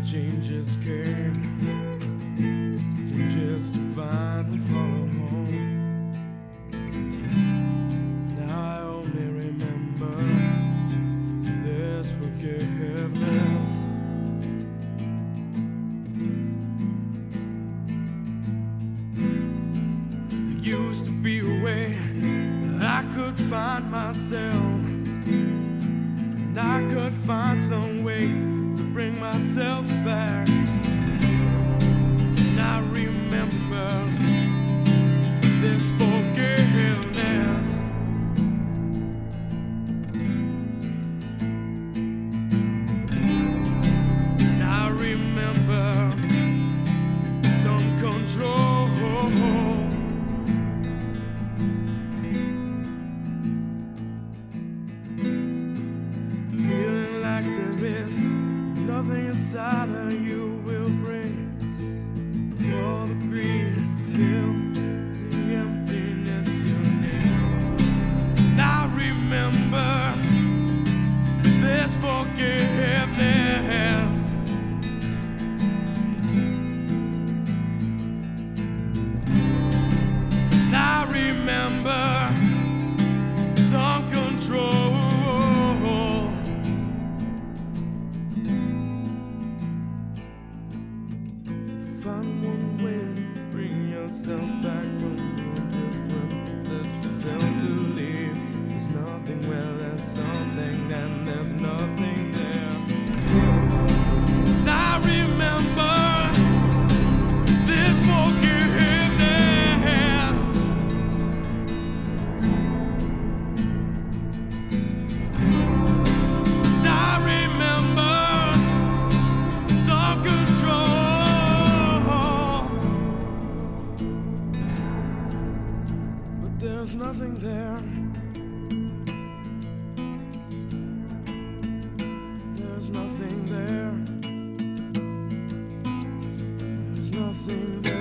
changes came, changes to find and follow home. Now I only remember there's forgiveness. There used to be a way I could find myself, and I could find some way to bring myself back. And I remember this forgiveness. And I remember some control. Feeling like there is nothing inside of you will bring all the greed, feel the emptiness you need. And I remember this forgiveness. And I remember some control. Find one way to bring yourself back from the difference. Let yourself believe there's nothing where there's something, and there's nothing there. And I remember this forgiveness. And I remember some control. There's nothing there. There's nothing there. There's nothing there.